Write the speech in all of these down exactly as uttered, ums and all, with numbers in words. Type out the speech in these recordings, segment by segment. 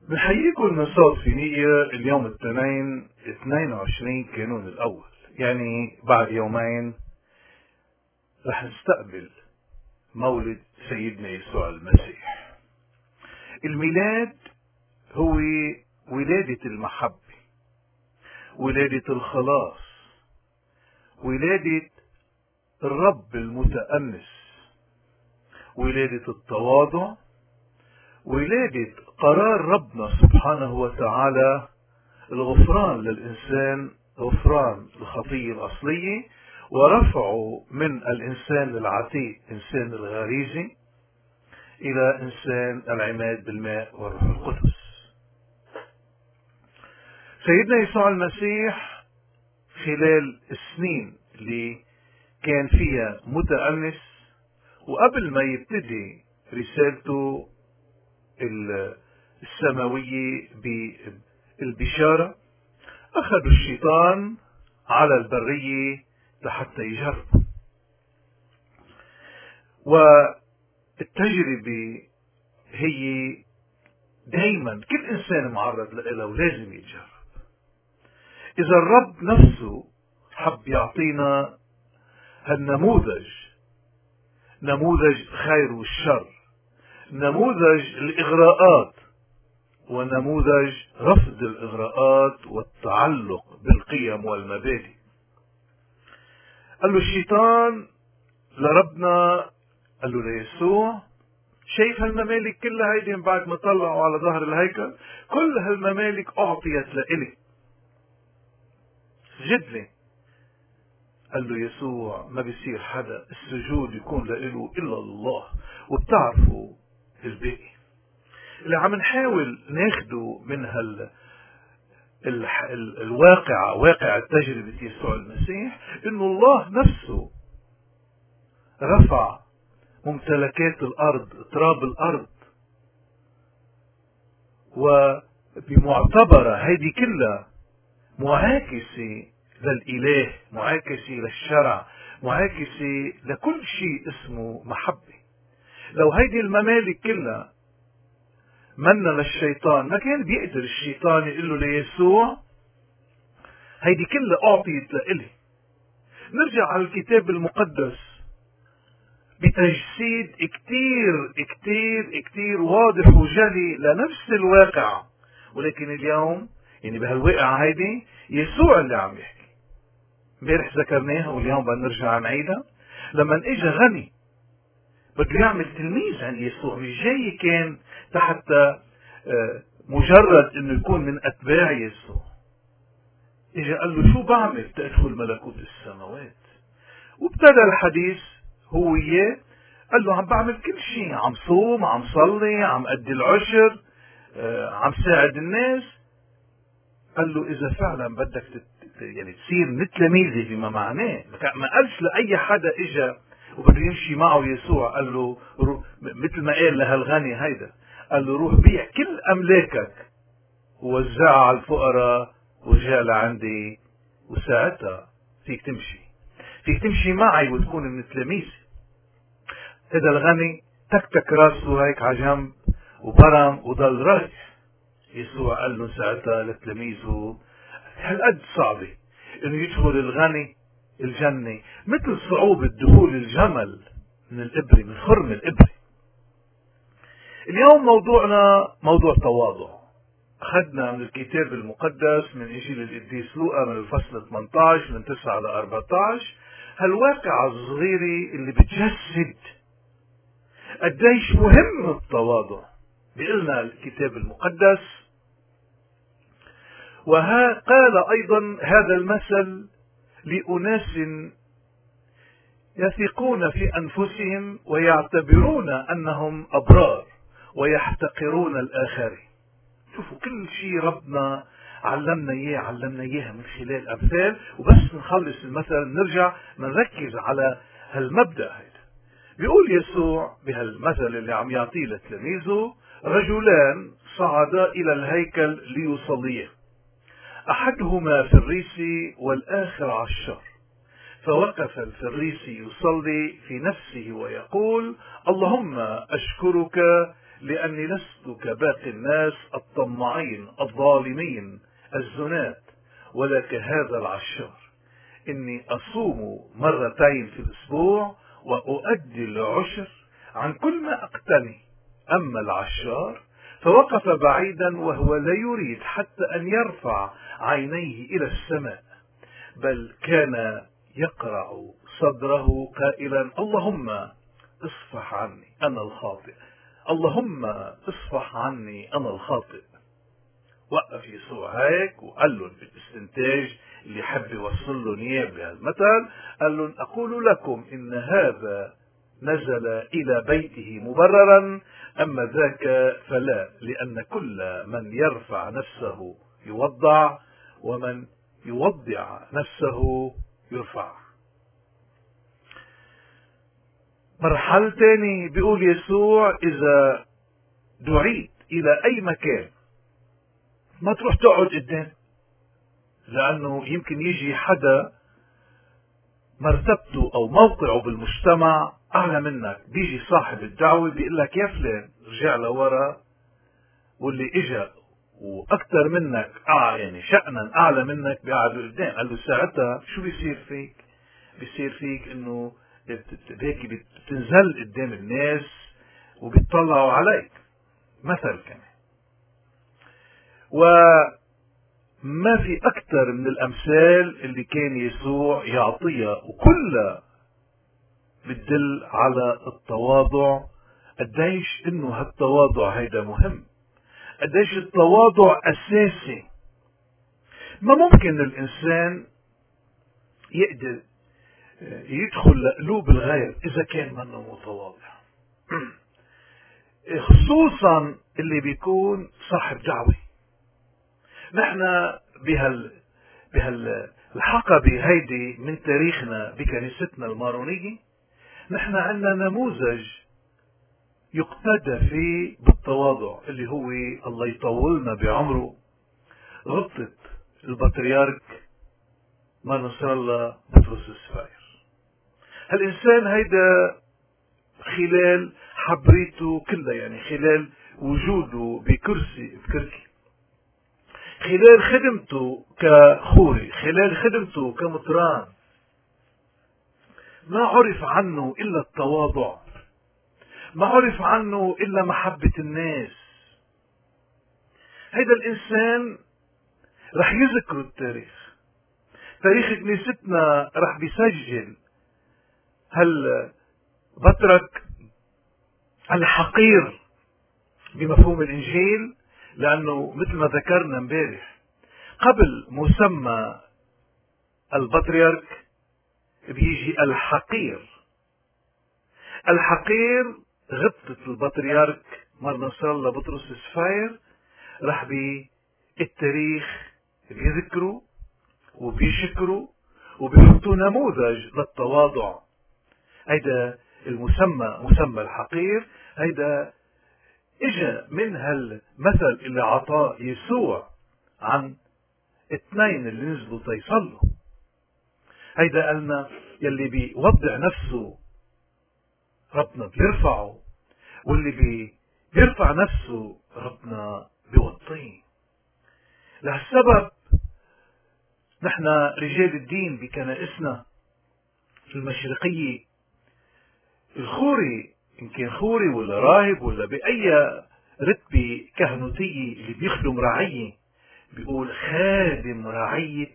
بنحييكم من صوت فينيقيا اليوم الاثنين اثنين وعشرين كانون الأول، يعني بعد يومين رح نستقبل مولد سيدنا يسوع المسيح. الميلاد هو ولادة المحبة، ولادة الخلاص، ولادة الرب المتأنس، ولادة التواضع، ولادة قرار ربنا سبحانه وتعالى الغفران للإنسان، غفران الخطية الأصلية، ورفعه من الإنسان العتيق إنسان الغريزي إلى إنسان العماد بالماء والروح القدس. سيدنا يسوع المسيح خلال السنين اللي كان فيها متأنس، وقبل ما يبتدي رسالته السماوية بالبشارة، أخذوا الشيطان على البرية لحتى يجربوا. والتجربة هي دايما كل إنسان معرض لها ولازم يتجرب. إذا الرب نفسه حب يعطينا هالنموذج، نموذج الخير والشر، نموذج الإغراءات ونموذج رفض الإغراءات والتعلق بالقيم والمبادئ. قال له الشيطان لربنا، قال له ليسوع: شايف هالممالك كلها هيدي من بعد ما طلعوا على ظهر الهيكل، كل هالممالك أعطيت لإلي، سجد لي. قال له يسوع: ما بيصير حدا السجود يكون لإله إلا الله، وبتعرفوا الباقي. اللي عم نحاول ناخده من هال ال... ال... الواقع، واقع تجربة يسوع المسيح، انه الله نفسه رفع ممتلكات الارض، تراب الارض، وبمعتبرة هذه كلها معاكسة للإله، معاكسة للشرع، معاكسة لكل شيء اسمه محبة. لو هيدي الممالك كلها منا للشيطان، ما كان بيقدر الشيطان يقول له ليسوع: هيدي كلها أعطيت لإلي. نرجع على الكتاب المقدس بتجسيد كتير كتير كتير واضح وجلي لنفس الواقع، ولكن اليوم يعني بهالواقع هيدي يسوع اللي عم يحكي. امبارح ذكرناها واليوم بدنا نرجع نعيدها. لما اجى غني بده يعمل تلميذ عند يسوع، مش جاي كان تحت مجرد انه يكون من اتباع يسوع. اجى قال له: شو بعمل تدخل ملكوت السماوات؟ وابتدى الحديث هو اياه. قال له: عم بعمل كل شيء، عم صوم، عم صلي، عم ادي العشر، عم ساعد الناس. قال له: اذا فعلا بدك تت... يعني تصير مثل تلاميذي بما معناه. ما قالش لاي حدا اجى وبده يمشي معه يسوع، قال له رو... مثل ما قال لهالغني هيدا، قال له: روح بيع كل املاكك ووزعها على الفقراء وجاء لعندي، وساعتها فيك تمشي، فيك تمشي معي وتكون من تلاميذي. هذا الغني تكتك راسه هيك على جنب وبرم وضل رايح. يسوع قال له ساعتها لتلاميذه: هالقد صعبة انه يدخل الغني الجنة مثل صعوبة دخول الجمل من الإبرة، من خرم الإبرة. اليوم موضوعنا موضوع تواضع. أخذنا من الكتاب المقدس من إنجيل القديس لوقا من الفصل ثمانية عشر من تسعة ل أربعة عشر هالواقع الصغيرة اللي بتجسد قديش مهم التواضع. بيقلنا الكتاب المقدس: وها قال أيضا هذا المثل لأناس يثقون في أنفسهم ويعتبرون أنهم أبرار ويحتقرون الآخرين. شوفوا كل شيء ربنا علمنا إياه، علمنا إياها من خلال أمثال. وبس نخلص المثل نرجع نركز على هالمبدأ هيدا. بيقول يسوع بهالمثل اللي عم يعطيه لتلاميذه: رجلان صعدا إلى الهيكل ليصليا، أحدهما فريسي والآخر عشار. فوقف الفريسي يصلي في نفسه ويقول: اللهم أشكرك لأني لست كباقي الناس الطماعين الظالمين الزناة، ولا كهذا العشار. إني أصوم مرتين في الأسبوع وأؤدي العشر عن كل ما أقتني. أما العشار فوقف بعيدا وهو لا يريد حتى أن يرفع عينيه إلى السماء، بل كان يقرع صدره قائلا: اللهم اصفح عني أنا الخاطئ، اللهم اصفح عني أنا الخاطئ. وقف يسوع هيك وقال لهم بالاستنتاج اللي حب يوصل لهم اياه بهالمثل، قال لهم: أقول لكم إن هذا نزل إلى بيته مبررا، أما ذاك فلا، لأن كل من يرفع نفسه يوضع، ومن يوضع نفسه يرفع. مرحلة تاني بيقول يسوع: إذا دعيت إلى أي مكان ما تروح تقعد قدام، لأنه يمكن يجي حدا مرتبته أو موقعه بالمجتمع أعلى منك، بيجي صاحب الدعوة بيقول لك: يا فلان رجع لورا، واللي إجا وأكثر منك آه يعني شأنا أعلى منك بيقعدوا قدام. قال له: ساعتها شو بيصير فيك؟ بيصير فيك إنه هيك بتنزل قدام الناس وبيطلعوا عليك. مثل كمان. وما في أكثر من الأمثال اللي كان يسوع يعطيها، وكلها بتدل على التواضع. قديش إنه هالتواضع هيدا مهم، قديش التواضع أساسي. ما ممكن الإنسان يقدر يدخل لقلوب الغير إذا كان منه متواضع، خصوصا اللي بيكون صاحب دعوة. نحن بهال بهالحقبة هيدي من تاريخنا بكنيستنا المارونية، نحن عندنا نموذج يقتدى فيه بالتواضع، اللي هو الله يطولنا بعمره غبطة البطريرك ما نصر الله بطرس السفاير. هالإنسان هيدا خلال حبريته كلها، يعني خلال وجوده بكرسي بكركي، خلال خدمته كخوري، خلال خدمته كمطران، ما عرف عنه إلا التواضع، ما عرف عنه إلا محبة الناس. هيدا الإنسان رح يذكر التاريخ، تاريخ كنيستنا رح بيسجل هل بطرك الحقير بمفهوم الإنجيل، لأنه مثل ما ذكرنا امبارح قبل مسمى البطريرك بيجي الحقير. الحقير غبطة البطريرك مرنصر الله بطرس السفاير رح بالتاريخ بيذكروا وبيشكروا وبيحطوا نموذج للتواضع. هيدا المسمى مسمى الحقير، هيدا اجا من هالمثل اللي عطاه يسوع عن اثنين اللي نزلوا تيصلوا. هيدا قالنا يلي بيوضع نفسه ربنا بيرفعه، واللي بي بيرفع نفسه ربنا بيوطيه. لهالسبب نحن رجال الدين بكنائسنا المشرقية، الخوري إن كان خوري ولا راهب ولا بأي رتبة كهنوتية اللي بيخدم رعية، بيقول خادم رعية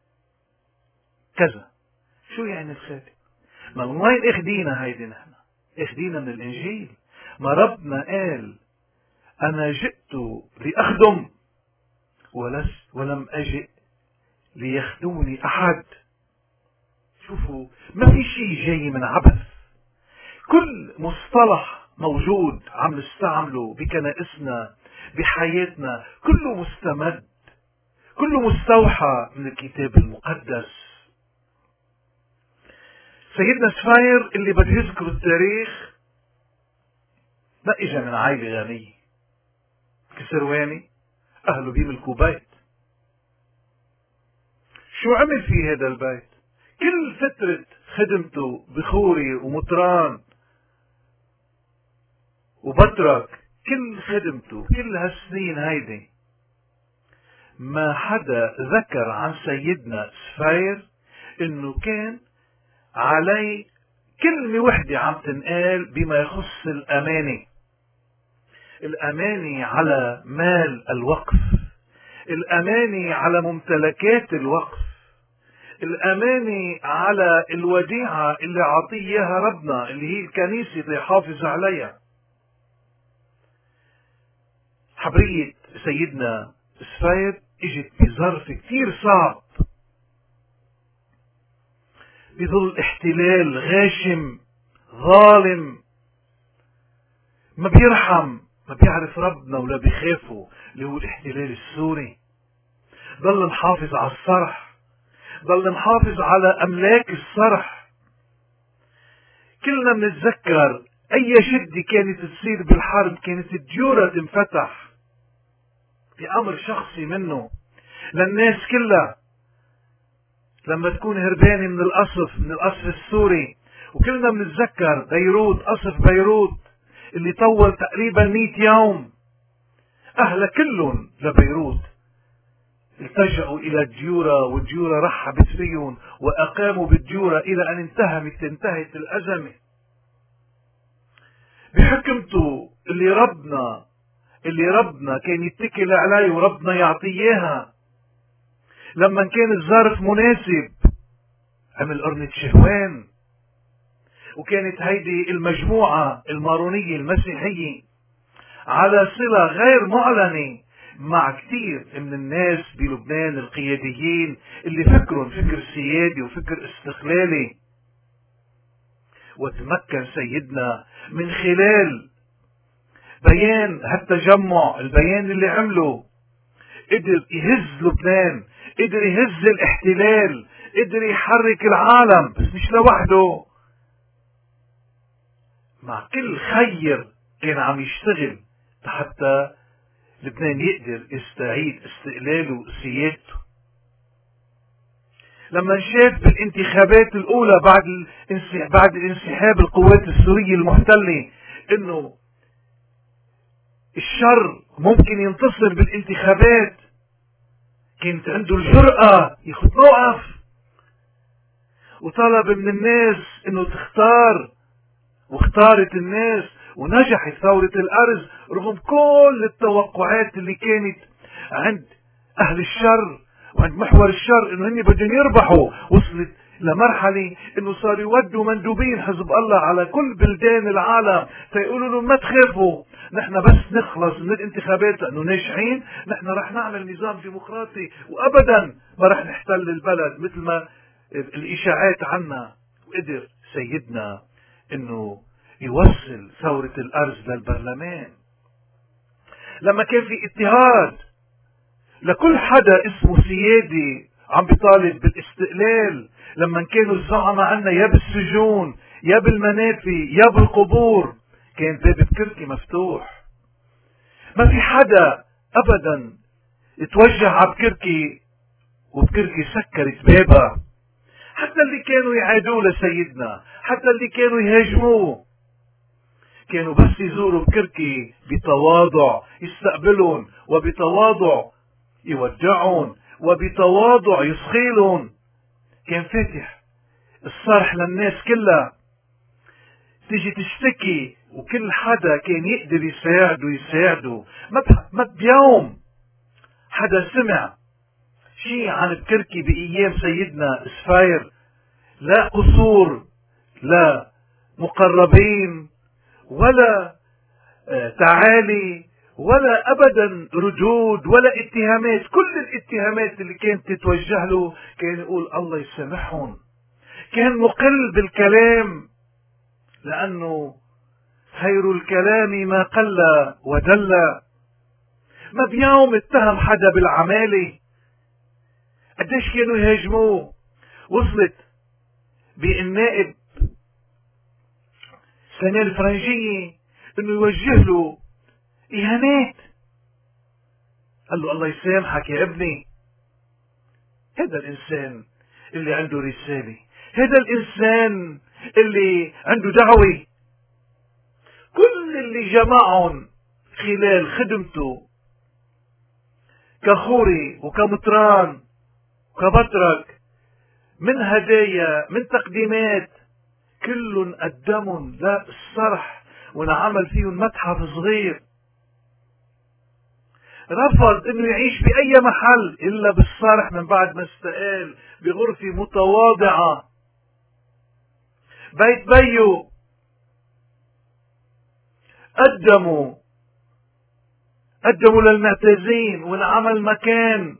كذا. شو يعني الخادم؟ ما من وين اخدينا هيدي؟ نحن اخدينا من الإنجيل. ما ربنا قال: أنا جئت لأخدم ولست ولم أجئ ليخدمني أحد. شوفوا، ما في شيء جاي من عبث. كل مصطلح موجود عم نستعمله بكنائسنا بحياتنا كله مستمد، كله مستوحى من الكتاب المقدس. سيدنا سفاير اللي بده يذكر التاريخ ما اجى من عائلة غنية كسرواني اهله بيملكوا بيت. شو عمل في هذا البيت؟ كل فترة خدمته بخوري ومطران وبطرك كل خدمته كل هالسنين هيدي ما حدا ذكر عن سيدنا سفير انه كان علي كلمة وحدة عم تنقال بما يخص الأمانة. الأمانة على مال الوقف، الأمانة على ممتلكات الوقف، الأمانة على الوديعة اللي عطيه إياها ربنا اللي هي الكنيسة اللي يحافظ عليها. حبرية سيدنا سفير اجت بظرف كتير صعب، بظل احتلال غاشم ظالم ما بيرحم، ما بيعرف ربنا ولا بيخافه، اللي هو الاحتلال السوري. ضل محافظ على الصرح، ضل محافظ على املاك الصرح. كلنا بنتذكر اي شدة كانت تصير بالحرب، كانت الديورة تنفتح بأمر شخصي منه للناس كلها. لما تكون هربانة من القصف من القصف السوري، وكلنا بنتذكر بيروت، قصف بيروت اللي طول تقريبا مئة يوم، أهل كلهم لبيروت التجأوا إلى الديورة، والديورة رحبت فيهم وأقاموا بالديورة إلى أن انتهت انتهت الأزمة بحكمته اللي ربنا اللي ربنا كان يتكل عليه وربنا يعطيه إياها. لما كان الظرف مناسب عمل قرنة شهوان، وكانت هيدي المجموعة المارونية المسيحية على صلة غير معلنة مع كثير من الناس بلبنان القياديين اللي فكرهم فكر سيادي وفكر استقلالي. وتمكن سيدنا من خلال بيان هالتجمع، البيان اللي عمله، قدر يهز لبنان، قدر يهز الاحتلال، قدر يحرك العالم، بس مش لوحده، مع كل خير كان عم يشتغل حتى لبنان يقدر يستعيد استقلاله وسيادته. لما شاف بالانتخابات الاولى بعد بعد انسحاب القوات السورية المحتلة انه الشر ممكن ينتصر بالانتخابات، كانت عنده الجرأة ياخد موقف وطلب من الناس انه تختار، واختارت الناس ونجحت ثورة الأرز رغم كل التوقعات اللي كانت عند أهل الشر وعند محور الشر انه هن بدهم يربحوا. وصلت لمرحلة انه صار يودوا مندوبين حزب الله على كل بلدان العالم فيقولوا لهم ما تخافوا، نحن بس نخلص من الانتخابات لانه ناجحين، نحن رح نعمل نظام ديمقراطي وابدا ما رح نحتل البلد مثل ما الاشاعات عنا. وقدر سيدنا انه يوصل ثورة الأرز للبرلمان. لما كان في اضطهاد لكل حدا اسمه سيادي عم بيطالب بالاستقلال، لما كانوا الزعماء عنا يا بالسجون يا بالمنافي يا بالقبور، كان باب بكركي مفتوح. ما في حدا ابدا اتوجه على بكركي وبكركي سكرت بابها. حتى اللي كانوا يعادوا لسيدنا، حتى اللي كانوا يهاجموه، كانوا بس يزوروا بكركي بتواضع يستقبلون، وبتواضع يودعون، وبتواضع يسخيلون. كان فاتح الصرح للناس كلها تيجي تشتكي، وكل حدا كان يقدر يساعده يساعده. ما بيوم حدا سمع شيء عن بكركي بأيام سيدنا سفير، لا قصور، لا مقربين، ولا تعالي، ولا ابدا ردود، ولا اتهامات. كل الاتهامات اللي كانت تتوجه له كان يقول الله يسامحهم. كان مقل بالكلام لانه خير الكلام ما قل ودل. ما بيوم اتهم حدا بالعمالة، قديش كانوا يهاجموه. وصلت بالنائب سنة الفرنجية انه يوجه له اهانات، قال له الله يسامحك يا ابني. هذا الانسان اللي عنده رسالة، هذا الانسان اللي عنده دعوة. كل اللي جمعهم خلال خدمته كخوري وكمطران وكبطرك من هدايا من تقديمات، كل قدمهم للصرح ونعمل فيهم متحف صغير. رفض انه يعيش باي محل الا بالصرح من بعد ما استقال بغرفة متواضعة بيت بيو. قدموا قدموا للمعتازين ونعمل مكان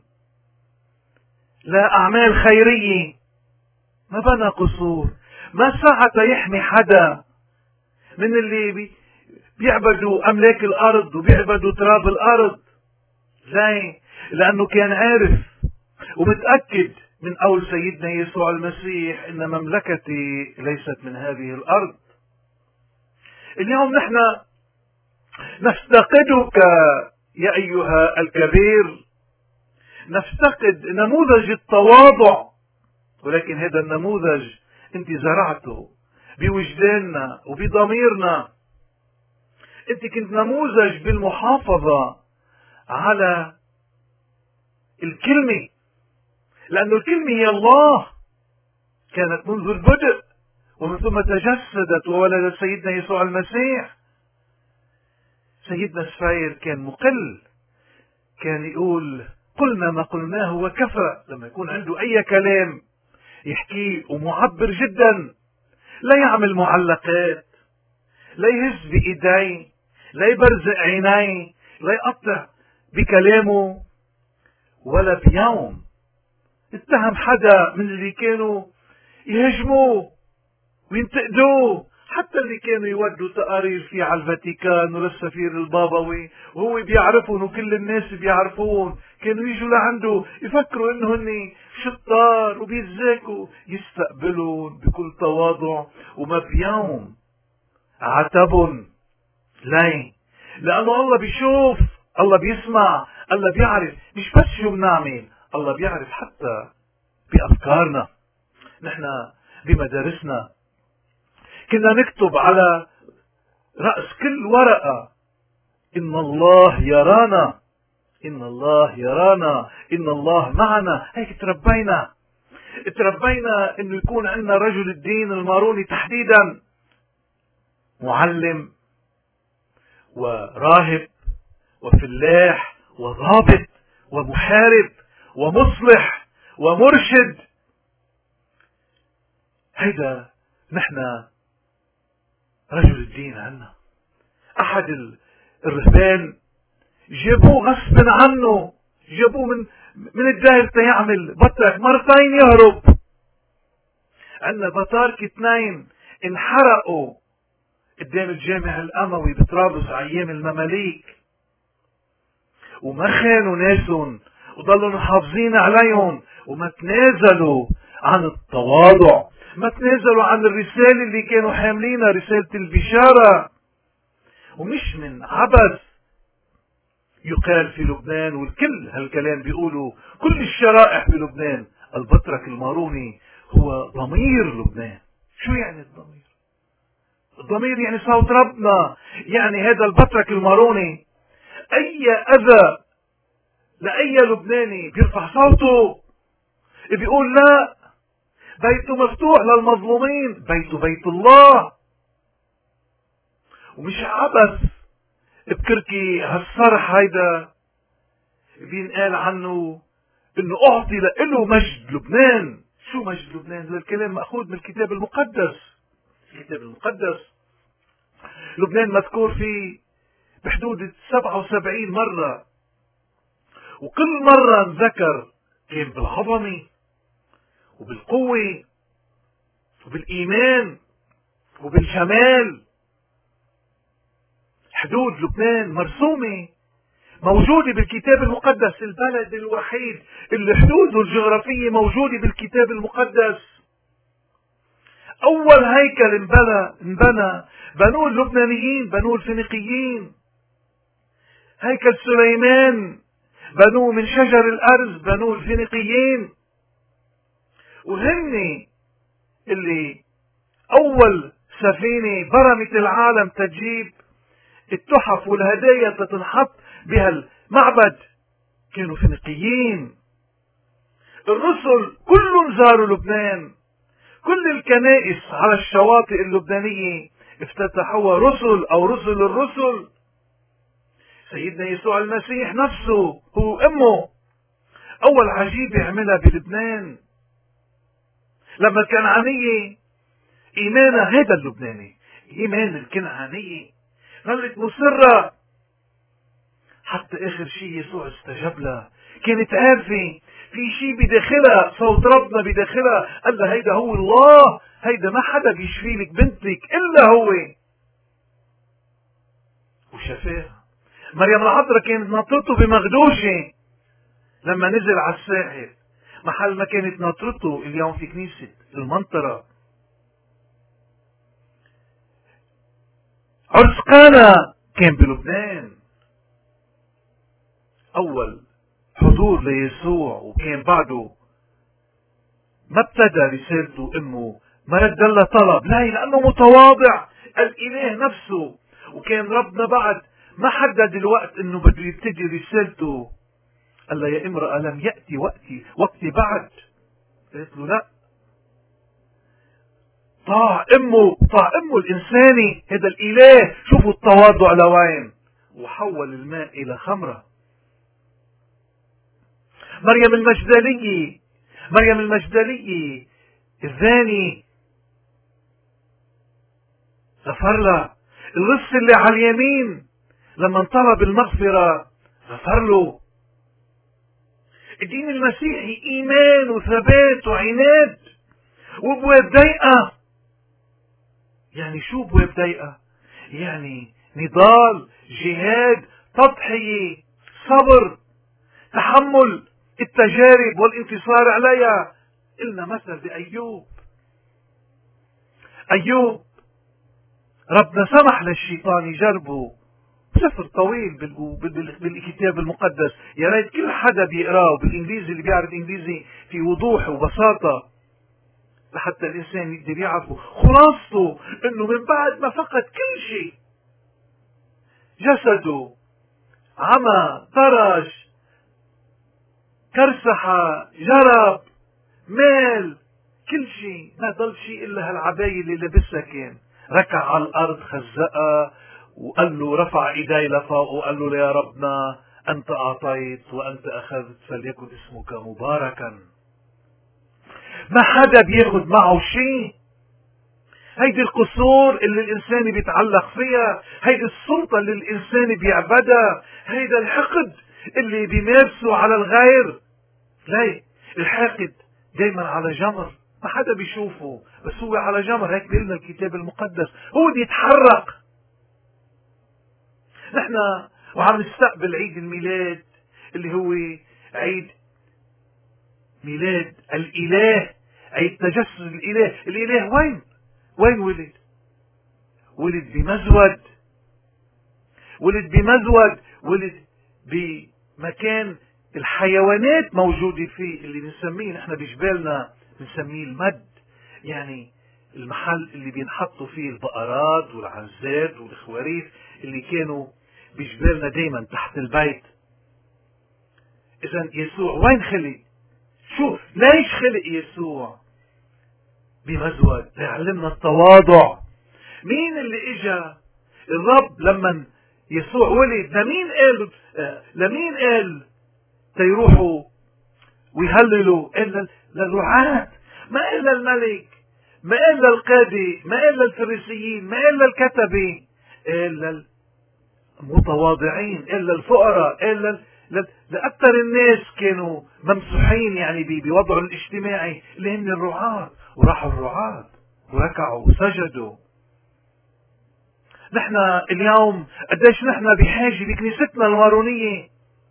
لأعمال خيرية. ما بنى قصور، ما سعى يحمي حدا من اللي بيعبدوا أملاك الأرض وبيعبدوا تراب الأرض. ليه؟ لأنه كان عارف ومتأكد من قول سيدنا يسوع المسيح إن مملكتي ليست من هذه الأرض. اليوم نحن نفتقدك يا أيها الكبير، نفتقد نموذج التواضع، ولكن هذا النموذج انت زرعته بوجداننا وبضميرنا. انت كنت نموذج بالمحافظة على الكلمة، لأن الكلمة هي الله، كانت منذ البدء ومن ثم تجسدت وولد سيدنا يسوع المسيح. سيدنا سفير كان مقل، كان يقول قلنا ما قلناه وكفى. لما يكون عنده أي كلام يحكيه ومعبر جدا، لا يعمل معلقات، لا يهز بإيديه، لا يبرزق عينيه، لا يقطع بكلامه. ولا بيوم اتهم حدا من اللي كانوا يهجموه وينتقدوه، حتى اللي كانوا يودوا تقارير فيه على الفاتيكان وللسفير البابوي وهو بيعرفهم وكل الناس بيعرفون، كانوا يجوا لعنده يفكروا انه هن شطار وبيتذاكوا، يستقبلون بكل تواضع وما بيوم عتبهم. ليه؟ لأنه الله بيشوف، الله بيسمع، الله بيعرف. مش بس شو بنعمل، الله بيعرف حتى بأفكارنا. نحن بمدارسنا كنا نكتب على رأس كل ورقة إن الله يرانا، إن الله يرانا، إن الله معنا. هيك تربينا تربينا إنه يكون عندنا رجل الدين الماروني تحديدا، معلم وراهب وفلاح وضابط ومحارب ومصلح ومرشد. هيدا نحن رجل الدين عنا. أحد الرهبان جابوه غصب عنه، جابوه من من الدائرة يعمل بطرك مرتين يهرب. عندنا بطاركة اثنين انحرقوا قدام الجامع الأموي بطرابلس أيام المماليك، وما خانوا ناسهم وضلوا محافظين عليهم، وما تنازلوا عن التواضع، ما تنازلوا عن الرسالة اللي كانوا حاملينها، رسالة البشارة. ومش من عبث يقال في لبنان، والكل هالكلام بيقولوا كل الشرائح بلبنان، البطرك الماروني هو ضمير لبنان. شو يعني الضمير؟ الضمير يعني صوت ربنا. يعني هذا البطرك الماروني أي أذى لأي لبناني بيرفع صوته، بيقول لا، بيته مفتوح للمظلومين، بيته بيت الله. ومش عبث بكركي هالصرح هيدا بينقال عنه انه اعطي له مجد لبنان. شو مجد لبنان؟ هذا الكلام مأخوذ من الكتاب المقدس. الكتاب المقدس لبنان مذكور فيه بحدود سبعة وسبعين مرة، وكل مرة ذكر كان بالعظمة وبالقوة وبالإيمان وبالجمال. حدود لبنان مرسومة موجودة بالكتاب المقدس، البلد الوحيد اللي حدوده الجغرافية موجودة بالكتاب المقدس. أول هيكل انبنى انبنى بنوه اللبنانيين، بنوه الفينيقيين. هيكل سليمان بنوه من شجر الأرز، بنوه الفينيقيين. وهن اللي أول سفينة برمت العالم تجيب التحف والهدايا تتنحط بهالمعبد. كانوا فينيقيين. الرسل كلهم زاروا لبنان. كل الكنائس على الشواطئ اللبنانية افتتحوها رسل أو رسل الرسل. سيدنا يسوع المسيح نفسه هو أمه أول عجيبة عملها بلبنان لما الكنعانية إيمانها هذا اللبناني إيمان الكنعانية ظلت مصرة حتى آخر شيء يسوع استجاب لها. كانت عارفة في شيء بداخلها، صوت ربنا بداخلها قال لها هيدا هو الله، هيدا ما حدا بيشفي لك بنتك إلا هو. وشفاها. مريم العذراء كانت ناطرته بمغدوشة لما نزل على الساحل، محل ما كانت ناطرته اليوم في كنيسة المنطرة. عرس قانا كان بلبنان، أول حضور ليسوع، وكان بعده ما ابتدى رسالته أمه ما رد لها طلب، لا، لأنه متواضع الإله نفسه. وكان ربنا بعد ما حدد الوقت أنه بده يبتدي رسالته. قال له يا امرأة لم يأتي وقتي وقتي بعد. قالت له لا. طاع امه طاع امه الانساني هذا الاله. شوفوا التواضع لوين. وحول الماء الى خمرة. مريم المجدلية مريم المجدلية الزاني غفر له. اللص اللي على اليمين لما طلب المغفرة غفر له. الدين المسيحي ايمان وثبات وعناد وابواب ضيقة. يعني شو ابواب ضيقة؟ يعني نضال، جهاد، تضحية، صبر، تحمل التجارب والانتصار عليها. إلنا مثل بأيوب. أيوب ربنا سمح للشيطان يجربه. سفر طويل بالكتاب المقدس، يا ريت كل حدا بيقراه بالانجليزي اللي بيعرف انجليزي في وضوح وبساطة لحتى الانسان يقدر يعرفه. خلاصته انه من بعد ما فقد كل شيء، جسده، عمى، طرش، كرسحة، جرب، مال، كل شيء، ما ضل شيء الا هالعباية اللي لبسها. كان ركع على الارض خزقها وقال له، رفع ايدي لفوق وقال له يا ربنا انت اعطيت وانت اخذت فليكن اسمك مباركا. ما حدا بياخد معه شيء. هيدي القصور اللي الانسان بيتعلق فيها، هيدي السلطة اللي الانسان بيعبدها، هيدا الحقد اللي بيمارسه على الغير. لا، الحاقد دايما على جمر، ما حدا بيشوفه بس هو على جمر. هيك بيقولنا الكتاب المقدس، هو بيتحرك. نحن وعم نستقبل عيد الميلاد اللي هو عيد ميلاد الإله، عيد تجسد الإله. الإله وين؟ وين ولد؟ ولد بمزود. ولد بمزود ولد بمكان الحيوانات موجودة فيه، اللي بنسميه نحن بجبالنا بنسميه المد. يعني المحل اللي بينحطوا فيه البقرات والعنزات والخواريف اللي كانوا بجبالنا دايما تحت البيت. إذن يسوع وين خلق؟ شو ليش خلق يسوع؟ بمزود ليعلمنا التواضع. مين اللي اجا؟ الرب لما يسوع ولد لمين قال لمين قال تيروحوا ويهللوا؟ قال للرعاة، ما قال للملك، ما قال للقاضي، ما قال للفريسيين، ما قال للكتبة، قال للمتواضعين، قال للفقراء، قال لأكثر الناس كانوا ممسوحين يعني بوضعه الاجتماعي اللي هن الرعاة. وراحوا الرعاة وركعوا وسجدوا. نحن اليوم قديش نحن بحاجة بكنيستنا المارونية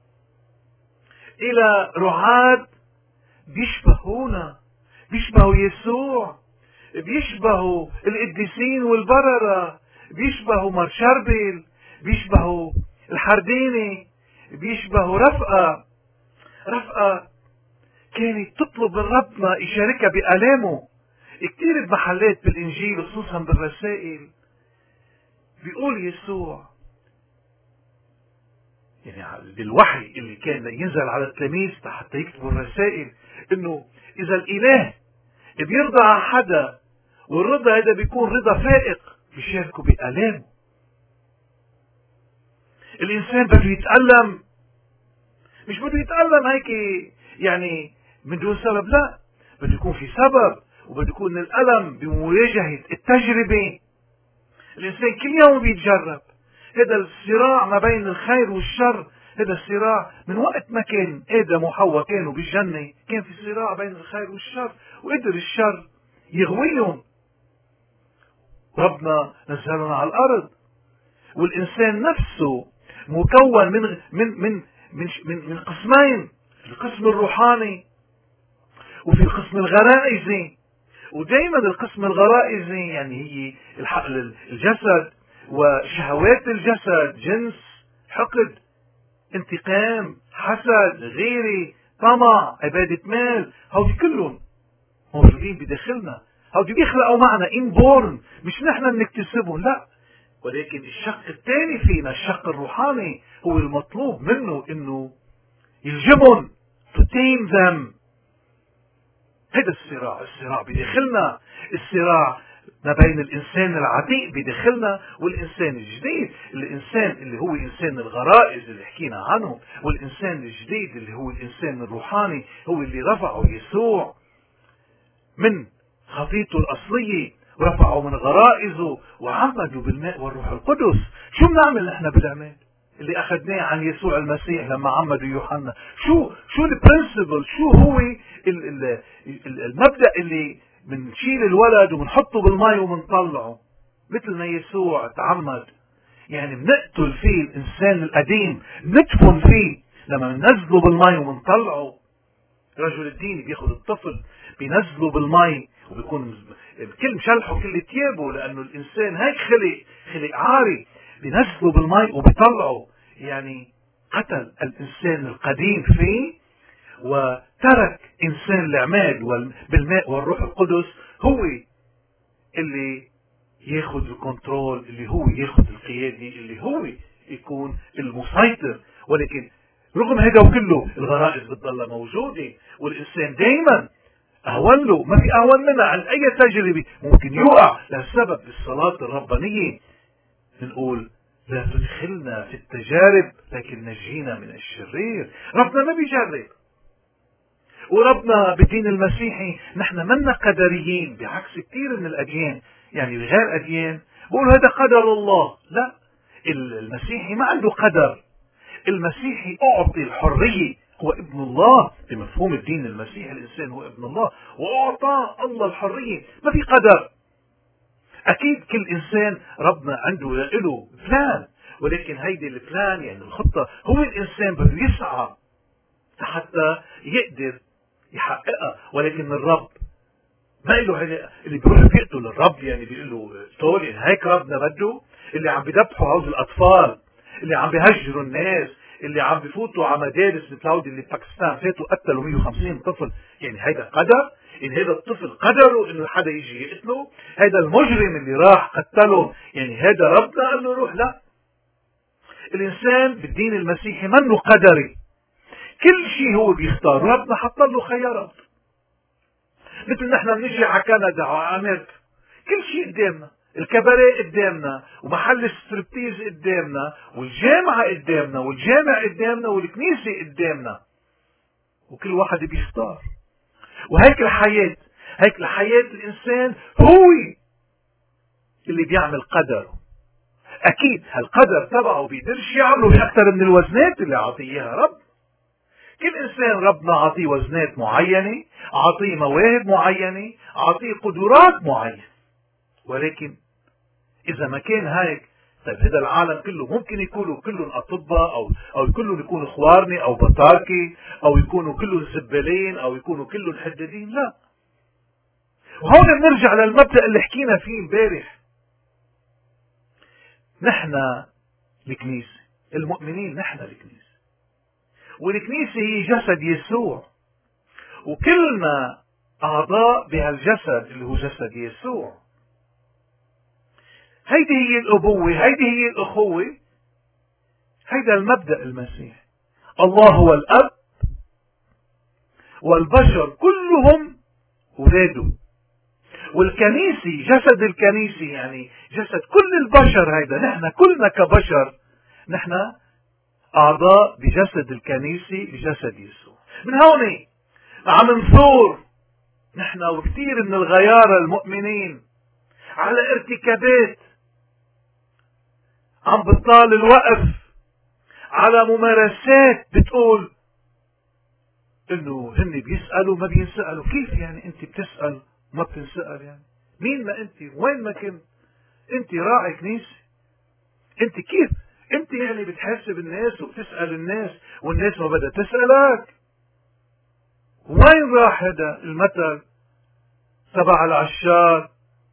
إلى رعاة بيشبهونا، بيشبهوا يسوع، بيشبهوا القديسين والبررة، بيشبهوا مرشربل، بيشبهوا الحرديني، بيشبهوا رفقة. رفقة كانت تطلب من ربنا يشاركها بآلامه. كتير بمحلات بالإنجيل خصوصا بالرسائل بيقول يسوع يعني بالوحي اللي كان ينزل على التلاميذ حتى يكتبوا الرسائل، انه اذا الاله بيرضى على حدا والرضا هذا بيكون رضا فائق بيشاركوا بآلامه. الانسان بده يتألم، مش بده يتألم هيك يعني من دون سبب، لا، بده يكون في سبب، وبده يكون الألم بمواجهة التجربة. الإنسان كل يوم بيتجرب. هذا الصراع ما بين الخير والشر، هذا الصراع من وقت ما كان آدم وحواء كانوا بالجنة كان في صراع بين الخير والشر، وقدر الشر يغويهم. ربنا نزلهم على الأرض، والإنسان نفسه مكون من من من من من, من قسمين، القسم الروحاني وفي القسم الغرائزي. ودائما القسم الغرائزي يعني هي الجسد وشهوات الجسد، جنس، حقد، انتقام، حسد، غيرة، طمع، عبادة مال، هودي كلهم موجودين بداخلنا. هودي بيخلقوا معنا انبورن، مش نحن بنكتسبهم، لا، ولكن الشق الثاني فينا، الشق الروحاني، هو المطلوب منه انه يلجمهم to tame them. هذا الصراع، الصراع بداخلنا، الصراع ما بين الإنسان العتيق بداخلنا والإنسان الجديد، الإنسان اللي هو إنسان الغرائز اللي حكينا عنه، والإنسان الجديد اللي هو الإنسان الروحاني، هو اللي رفعه يسوع من خطيته الأصلية ورفعه من غرائزه وعمده بالماء والروح القدس. شو بنعمل نحن بالعمل اللي أخذناه عن يسوع المسيح لما عمده يوحنا؟ شو شو البرنسبل، شو هو المبدأ اللي بنشيل الولد وبنحطه بالماء وبنطلعه مثل ما يسوع تعمد؟ يعني بنقتل فيه الإنسان القديم، بندفن فيه لما بننزله بالماء وبنطلعه. رجل الدين بياخد الطفل بينزله بالماء وبيكون كل مشلحه كل ثيابه، لأنه الإنسان هيك خلق خلق عاري، بينزله بالماء وبيطلعه. يعني قتل الإنسان القديم فيه وترك إنسان العماد بالماء والروح القدس هو اللي ياخد الكنترول، اللي هو ياخد القيادة، اللي هو يكون المسيطر. ولكن رغم هذا وكله الغرائز بتضل موجودة، والإنسان دايما أهون له، ما في أهون منها عن أي تجربة ممكن يوقع لسبب الصلاة الربانية. بنقول لا تدخلنا في التجارب لكن نجينا من الشرير. ربنا ما بيجرب، وربنا بالدين المسيحي نحن منا قدريين بعكس كثير من الأديان. يعني بغير أديان بقول هذا قدر الله، لا، المسيحي ما عنده قدر. المسيحي أعطي الحرية، هو ابن الله بمفهوم الدين المسيحي، الإنسان هو ابن الله وأعطى الله الحرية، ما في قدر. أكيد كل إنسان ربنا عنده له بلان، ولكن هيدي البلان يعني الخطة هو الإنسان بده يسعى حتى يقدر يحققها. ولكن الرب ما له اللي بيروح بيقتل الرب، يعني بيقول له طول، يعني هيك ربنا بده؟ اللي عم بيذبحوا هؤلاء الأطفال، اللي عم بيهجروا الناس، اللي عم بفوتوا على مدارس مثل هودي اللي بباكستان فاتوا قتلوا مية وخمسين طفل، يعني هيدا قدر؟ إن هذا الطفل قدره إنه حدا يجي يقتله؟ هذا المجرم اللي راح قتله يعني هذا ربنا قال له روح؟ لا، الإنسان بالدين المسيحي منه قدري، كل شيء هو بيختار. ربنا حط له خيارات، مثل نحن بنجي على كندا وعلى أمريكا كل شيء قدامنا، الكباريه قدامنا، ومحل الستريبتيز قدامنا، والجامعة قدامنا، والجامع قدامنا، والكنيسة قدامنا، وكل واحد بيختار. وهيك الحياة، هيك الحياة الإنسان هو اللي بيعمل قدره. أكيد هالقدر تبعه بيقدرش يعمله بأكثر من الوزنات اللي عطيه إياها رب. كل إنسان ربنا عطيه وزنات معينة، عطيه مواهب معينة، عطيه قدرات معينة. ولكن إذا ما كان هيك، طيب هذا العالم كله ممكن يكونوا كلهم أطباء أو أو كلهم يكونوا خوارني أو بطاركي أو يكونوا كلهم زبالين أو يكونوا كلهم حدادين؟ لا. وهون بنرجع للمبدأ اللي حكينا فيه امبارح. نحن الكنيسة، المؤمنين نحن الكنيسة، والكنيسة هي جسد يسوع، وكلنا أعضاء بهالجسد اللي هو جسد يسوع. هيدي هي الأبوة، هيدي هي الأخوة هيدا المبدأ المسيحي. الله هو الأب والبشر كلهم ولاده، والكنيسي جسد الكنيسي يعني جسد كل البشر. هيدا نحن كلنا كبشر نحن أعضاء بجسد الكنيسي بجسد يسوع. من هون عم نثور نحن وكثير من الغيارى المؤمنين على ارتكابات عم بطال الوقف، على ممارسات بتقول انه هن بيسألوا ما بينسألوا. كيف يعني انت بتسأل ما بتنسأل؟ يعني مين ما انت؟ وين ما كنت انت راعي كنيسة؟ انت كيف انت يعني بتحاسب الناس وبتسأل الناس والناس ما بدها تسألك؟ وين راح هذا المثل تبع العشار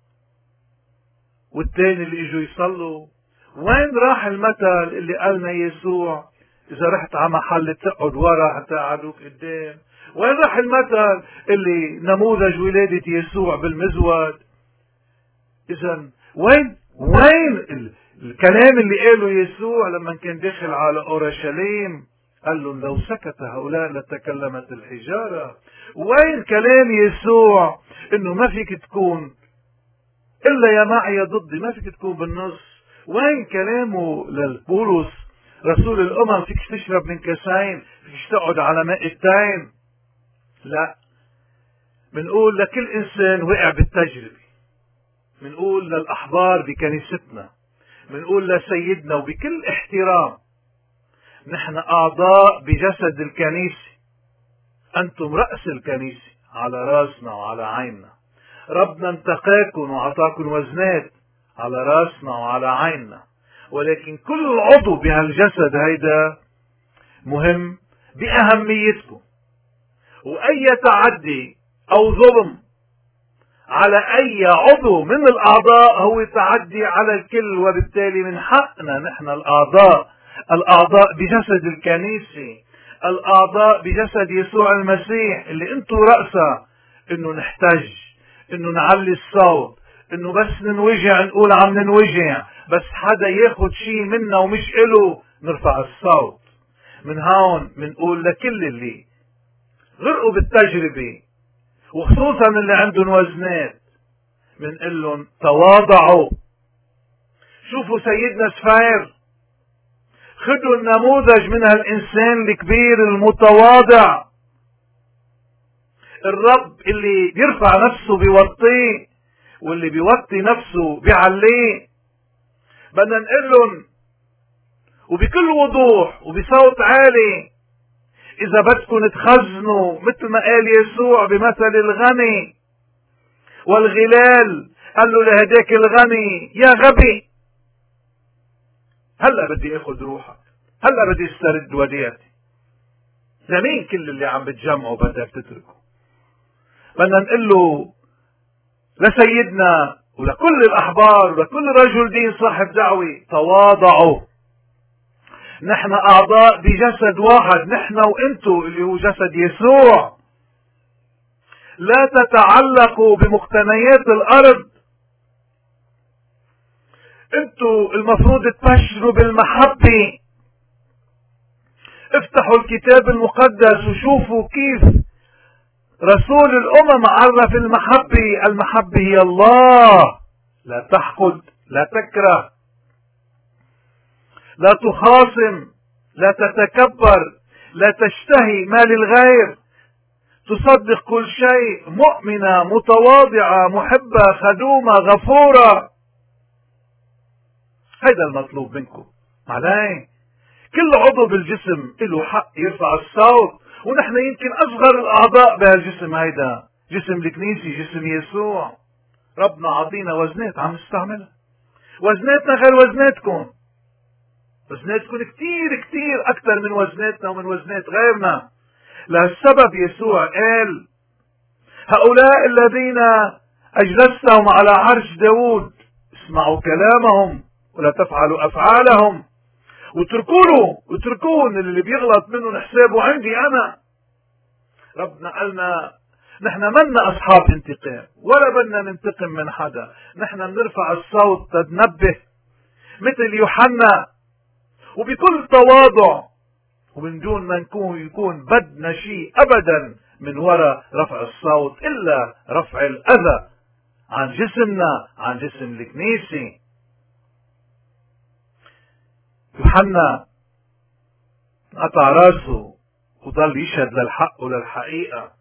والتاني اللي اجوا يصلوا؟ وين راح المثل اللي قالنا يسوع اذا رحت على محل تقعد ورا حتى قعدوك قدام؟ وين راح المثل اللي نموذج ولادة يسوع بالمزود؟ اذا وين وين ال... الكلام اللي قاله يسوع لما كان داخل على اورشليم قال لهم لو سكت هؤلاء لتكلمت الحجارة؟ وين كلام يسوع انه ما فيك تكون الا يا معي يا ضدي، ما فيك تكون بالنص؟ وين كلامه للبولس رسول الامم فيك تشرب من كاسين، فيك تقعد على مائتين؟ لا، بنقول لكل انسان وقع بالتجربة، بنقول للاحبار بكنيستنا، بنقول لسيدنا وبكل احترام نحن اعضاء بجسد الكنيسة، انتم رأس الكنيسة، على راسنا وعلى عيننا. ربنا انتقاكم وعطاكم وزنات على راسنا وعلى عيننا، ولكن كل عضو بهالجسد هيدا مهم بأهميتكم. وأي تعدي أو ظلم على أي عضو من الأعضاء هو تعدي على الكل، وبالتالي من حقنا نحن الأعضاء الأعضاء بجسد الكنيسة، الأعضاء بجسد يسوع المسيح اللي انتم رأسه، انه نحتاج، انه نعلي الصوت، انه بس ننوجع نقول عم ننوجع، بس حدا ياخد شيء منا ومش إله نرفع الصوت. من هون بنقول لكل اللي غرقوا بالتجربة وخصوصا اللي عندهم وزنات بنقول لهم تواضعوا. شوفوا سيدنا سفير، خدوا النموذج من هالإنسان الكبير المتواضع، الرب اللي بيرفع نفسه بيوطيه واللي بيوطي نفسه بيعليه. بدنا نقول لهم وبكل وضوح وبصوت عالي، إذا بدكم تخزنوا مثل ما قال يسوع بمثل الغني والغلال، قال له لهداك الغني يا غبي، هلا بدي اخذ روحك، هلا بدي استرد وديعتي. لمين كل اللي عم بتجمعوا بدك تتركه؟ بدنا نقول له لسيدنا ولكل الأحبار ولكل رجل دين صاحب دعوة، تواضعوا. نحن أعضاء بجسد واحد، نحن وإنتو اللي هو جسد يسوع. لا تتعلقوا بمقتنيات الأرض، انتو المفروض تبشروا بالمحبة. افتحوا الكتاب المقدس وشوفوا كيف رسول الأمم عرف المحبة. المحبة هي الله، لا تحقد، لا تكره، لا تخاصم، لا تتكبر، لا تشتهي ما للغير، تصدق كل شيء، مؤمنة، متواضعة، محبة، خدومة، غفورة. هيدا المطلوب منكم. علي كل عضو بالجسم له حق يرفع الصوت، ونحن يمكن أصغر الأعضاء بهالجسم هيدا، جسم الكنيسي، جسم يسوع. ربنا عطينا وزنات عم نستعملها، وزناتنا غير وزناتكم، وزناتكم كتير كتير أكثر من وزناتنا ومن وزنات غيرنا. لهالسبب يسوع قال هؤلاء الذين أجلستهم على عرش داود اسمعوا كلامهم ولا تفعلوا أفعالهم، وتركونه وتركون اللي بيغلط منه نحسابه عندي أنا. ربنا قالنا نحن منا أصحاب انتقام ولا بدنا ننتقم من حدا، نحن بنرفع الصوت تنبه مثل يوحنا وبكل تواضع، ومن دون ما نكون يكون بدنا شيء أبدا من وراء رفع الصوت إلا رفع الأذى عن جسمنا، عن جسم الكنيسة. يوحنا قطع راسه وضل يشهد للحق وللحقيقة.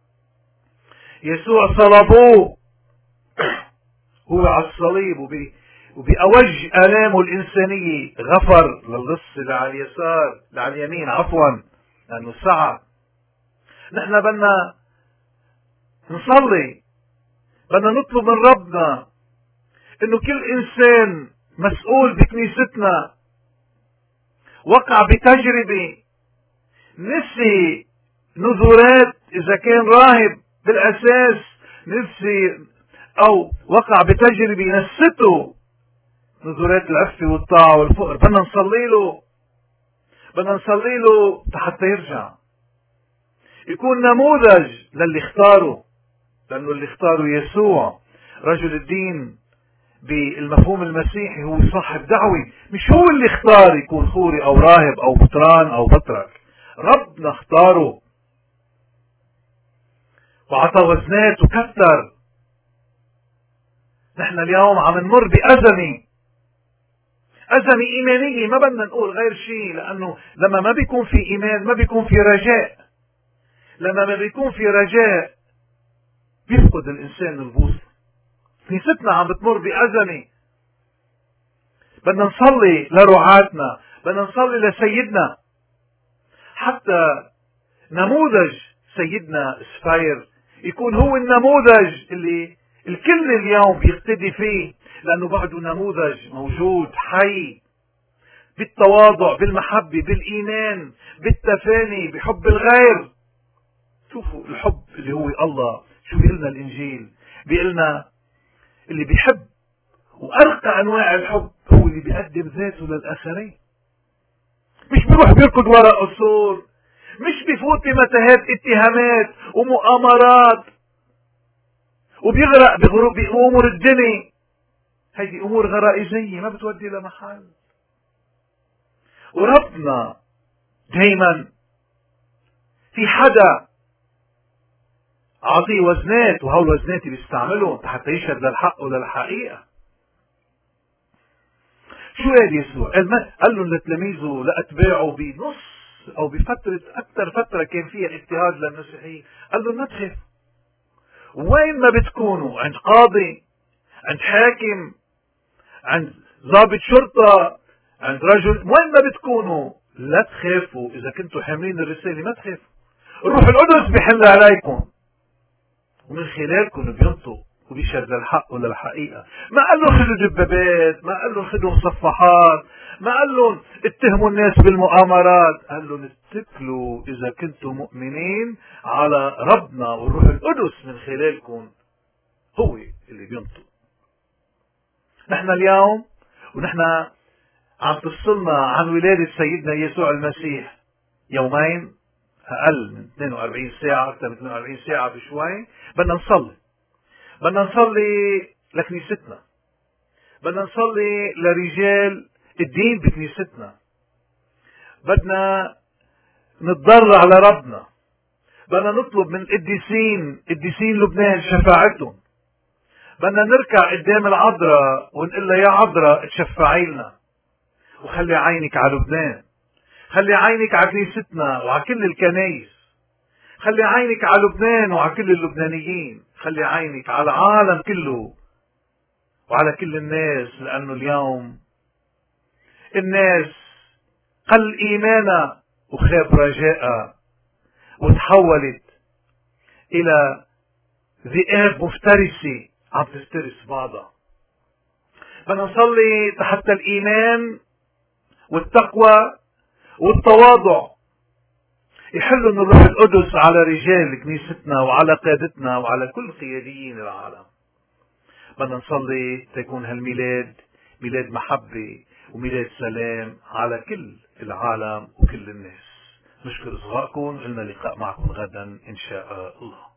يسوع صلبوه هو على الصليب، وبي وبأوج آلامه الإنسانية غفر للص اللي على اليسار، اللي على اليمين عفوا، لأنه سعى. نحن بدنا نصلي، بدنا نطلب من ربنا إنه كل إنسان مسؤول بكنيستنا وقع بتجربة، نسي نذورات إذا كان راهب بالأساس، نسي أو وقع بتجربة نسته نذورات العفة والطاعة والفقر. بدنا نصلي له، بدنا نصلي له حتى يرجع يكون نموذج للي اختاره، لأنه اللي اختاره يسوع رجل الدين بالمفهوم المسيحي هو صاحب دعوة، مش هو اللي اختار يكون خوري أو راهب أو بطران أو بطرك، ربنا اختاره وعطى وزنات وكتر. نحن اليوم عم نمر بأزمة، أزمة إيمانية، ما بدنا نقول غير شيء، لأنه لما ما بيكون في إيمان ما بيكون في رجاء، لما ما بيكون في رجاء بيفقد الإنسان البوصلة. كنيستنا عم بتمر بأزمة، بدنا نصلي لرعاتنا، بدنا نصلي لسيدنا، حتى نموذج سيدنا سفير يكون هو النموذج اللي الكل اليوم بيقتدي فيه، لأنه بعده نموذج موجود حي بالتواضع، بالمحبة، بالإيمان، بالتفاني، بحب الغير. شوفوا الحب اللي هو الله، شو بيقلنا الإنجيل؟ بيقلنا اللي بيحب، وأرقى أنواع الحب هو اللي بيقدم ذاته للآخرين، مش بيروح بيركض وراء قصور، مش بيفوت بمتاهات اتهامات ومؤامرات وبيغرق بأمور الدنيا. هذه أمور غرائزية ما بتودي لمحل. وربنا دايما في حدا عطيه وزنات، وهول وزنات بيستعملهم حتى يشهد للحق وللحقيقة. شو قال يسوع؟ قال لهم لتلاميذه لأتباعه بنص أو بفترة أكثر فترة كان فيها اضطهاد للمسيحيين، قال لهم ما تخافوا، وين ما بتكونوا، عند قاضي، عند حاكم، عند ضابط شرطة، عند رجل، وين ما بتكونوا لا تخافوا. إذا كنتوا حاملين الرسالة ما تخافوا، الروح القدس بيحل عليكم ومن خلالكم بينطق وبيشهد للحق وللحقيقة. ما قال لهم خذوا دبابات، ما قال لهم خذوا مصفحات، ما قال لهم اتهموا الناس بالمؤامرات، قال لهم اتكلوا إذا كنتم مؤمنين على ربنا والروح القدس من خلالكم هو اللي بينطق. نحن اليوم ونحن عم تفصلنا عن ولادة سيدنا يسوع المسيح يومين، أقل من اثنين وأربعين ساعة، أكثر من اثنين وأربعين ساعة بشوي، بدنا نصلي، بدنا نصلي لكنيستنا، بدنا نصلي لرجال الدين بكنيستنا، بدنا نتضرع لربنا، بدنا نطلب من القديسين، قديسين لبنان شفاعتهم، بدنا نركع قدام العذراء ونقول لها يا عذراء تشفعي لنا، وخلي عينك على لبنان، خلي عينك على كنيستنا وعلى كل الكنايس، خلي عينك على لبنان وعلى كل اللبنانيين، خلي عينك على العالم كله وعلى كل الناس، لأنه اليوم الناس قل إيمانها وخاب رجاءها وتحولت إلى ذئاب مفترسة عم تفترس بعضها. بدنا نصلي حتى الإيمان والتقوى والتواضع يحلوا من الروح القدس على رجال كنيستنا وعلى قادتنا وعلى كل قياديين العالم. بدنا نصلي تكون هالميلاد ميلاد محبة وميلاد سلام على كل العالم وكل الناس. نشكر إصغائكم، لنا لقاء معكم غدا إن شاء الله.